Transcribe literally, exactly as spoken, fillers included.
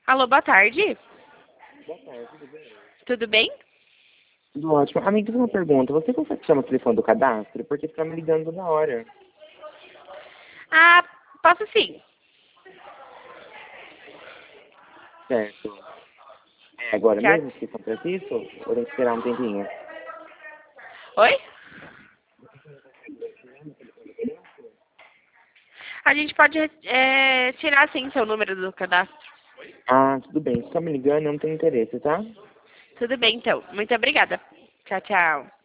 Alô, boa tarde. Boa tarde, tudo bem? Tudo bem? Tudo ótimo. Amigo, uma pergunta. Você consegue chamar o telefone do cadastro? Porque fica me ligando toda hora. Ah, posso sim. Certo. É agora Já... mesmo que acontece isso? Ou tem que esperar um tempinho? Oi? A gente pode é, tirar sim seu número do cadastro. Ah, tudo bem. Se tá me ligando, eu não tenho interesse, tá? Tudo bem, então. Muito obrigada. Tchau, tchau.